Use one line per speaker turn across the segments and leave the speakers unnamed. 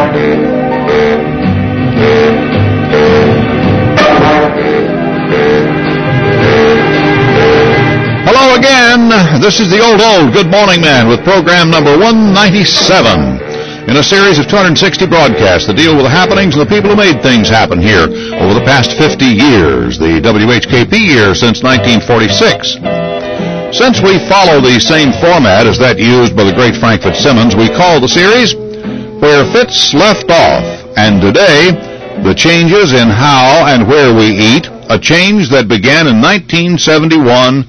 Hello again. This is the old Good Morning Man with program number 197 in a series of 260 broadcasts that deal with the happenings and the people who made things happen here over the past 50 years, the WHKP year since 1946. Since we follow the same format as that used by the great Frank Fitzsimmons, we call the series Where Fitz Left Off. And today, the changes in how and where we eat, a change that began in 1971,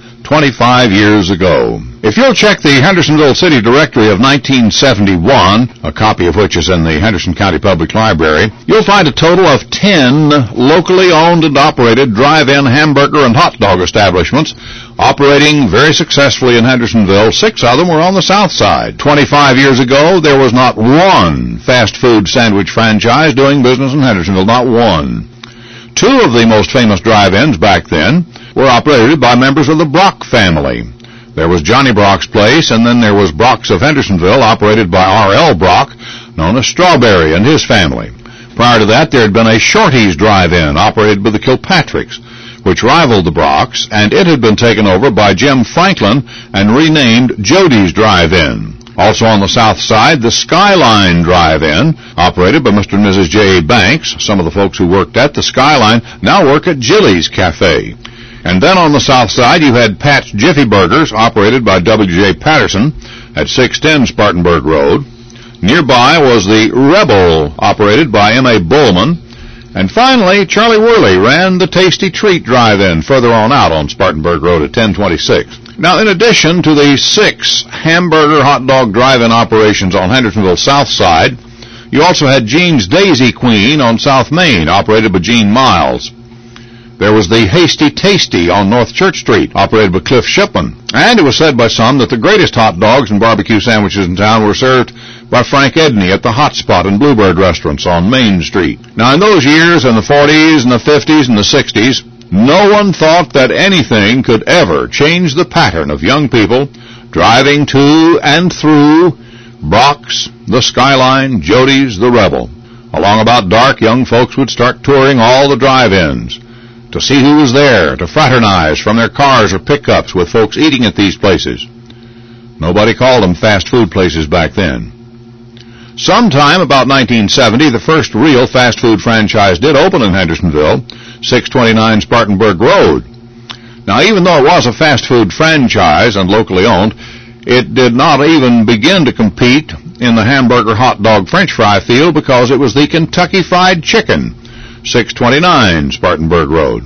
25 years ago. If you'll check the Hendersonville City Directory of 1971, a copy of which is in the Henderson County Public Library, you'll find a total of 10 locally owned and operated drive-in hamburger and hot dog establishments operating very successfully in Hendersonville. 6 of them were on the south side. 25 years ago, there was not one fast food sandwich franchise doing business in Hendersonville, not one. 2 of the most famous drive-ins back then were operated by members of the Brock family. There was Johnny Brock's place, and then there was Brock's of Hendersonville, operated by R.L. Brock, known as Strawberry, and his family. Prior to that, there had been a Shorty's Drive-In, operated by the Kilpatricks, which rivaled the Brocks, and it had been taken over by Jim Franklin and renamed Jody's Drive-In. Also on the south side, the Skyline Drive-In, operated by Mr. and Mrs. J. Banks. Some of the folks who worked at the Skyline now work at Jilly's Cafe. And then on the south side, you had Pat's Jiffy Burgers, operated by W.J. Patterson at 610 Spartanburg Road. Nearby was the Rebel, operated by M.A. Bullman. And finally, Charlie Worley ran the Tasty Treat Drive-In further on out on Spartanburg Road at 1026. Now, in addition to the 6 hamburger hot dog drive-in operations on Hendersonville's south side, you also had Gene's Daisy Queen on South Main, operated by Gene Miles. There was the Hasty Tasty on North Church Street, operated by Cliff Shipman. And it was said by some that the greatest hot dogs and barbecue sandwiches in town were served by Frank Edney at the Hot Spot and Bluebird restaurants on Main Street. Now, in those years, in the 40s and the 50s and the 60s, no one thought that anything could ever change the pattern of young people driving to and through Brock's, the Skyline, Jody's, the Rebel. Along about dark, young folks would start touring all the drive-ins to see who was there, to fraternize from their cars or pickups with folks eating at these places. Nobody called them fast food places back then. Sometime about 1970, the first real fast food franchise did open in Hendersonville, 629 Spartanburg Road. Now, even though it was a fast food franchise and locally owned, it did not even begin to compete in the hamburger, hot dog, french fry field because it was the Kentucky Fried Chicken, 629 Spartanburg Road.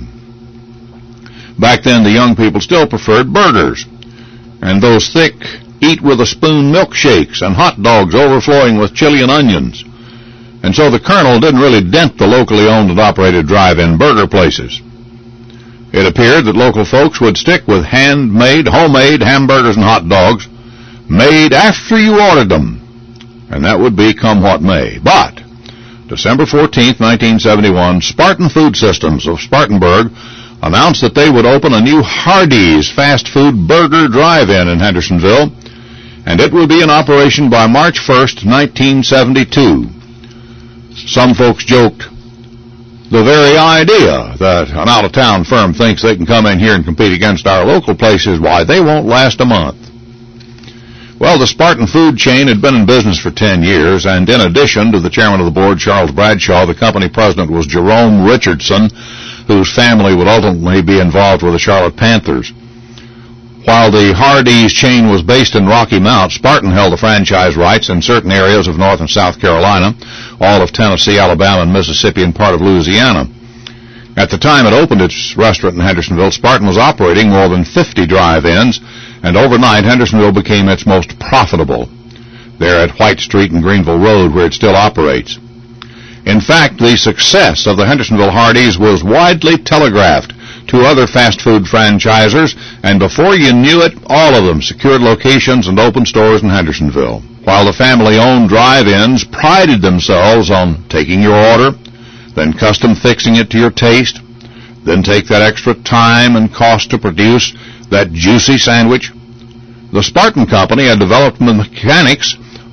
Back then, the young people still preferred burgers, and those thick, eat-with-a-spoon milkshakes and hot dogs overflowing with chili and onions. And so the Colonel didn't really dent the locally owned and operated drive-in burger places. It appeared that local folks would stick with handmade, homemade hamburgers and hot dogs made after you ordered them, and that would be come what may. But December 14th, 1971, Spartan Food Systems of Spartanburg announced that they would open a new Hardee's fast food burger drive-in in Hendersonville, and it will be in operation by March 1st, 1972. Some folks joked, the very idea that an out-of-town firm thinks they can come in here and compete against our local places, why, they won't last a month. Well, the Spartan food chain had been in business for 10 years, and in addition to the chairman of the board, Charles Bradshaw, the company president was Jerome Richardson, whose family would ultimately be involved with the Charlotte Panthers. While the Hardee's chain was based in Rocky Mount, Spartan held the franchise rights in certain areas of North and South Carolina, all of Tennessee, Alabama, and Mississippi, and part of Louisiana. At the time it opened its restaurant in Hendersonville, Spartan was operating more than 50 drive-ins, and overnight Hendersonville became its most profitable, there at White Street and Greenville Road, where it still operates. In fact, the success of the Hendersonville Hardee's was widely telegraphed to other fast food franchisers, and before you knew it, all of them secured locations and opened stores in Hendersonville. While the family-owned drive-ins prided themselves on taking your order, then custom fixing it to your taste, then take that extra time and cost to produce that juicy sandwich, the Spartan Company had developed the mechanics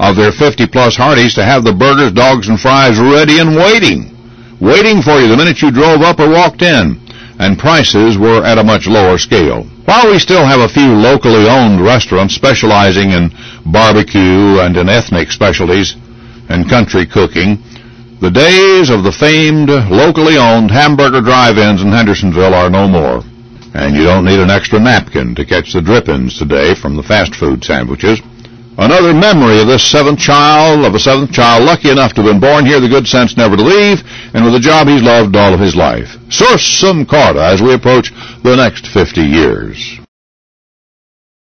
of their 50-plus Hardee's to have the burgers, dogs, and fries ready and waiting for you the minute you drove up or walked in, and prices were at a much lower scale. While we still have a few locally owned restaurants specializing in barbecue and in ethnic specialties and country cooking, the days of the famed locally owned hamburger drive-ins in Hendersonville are no more. And you don't need an extra napkin to catch the drippings today from the fast food sandwiches. Another memory of this seventh child, lucky enough to have been born here, the good sense never to leave, and with a job he's loved all of his life. Sursum corda as we approach the next 50 years.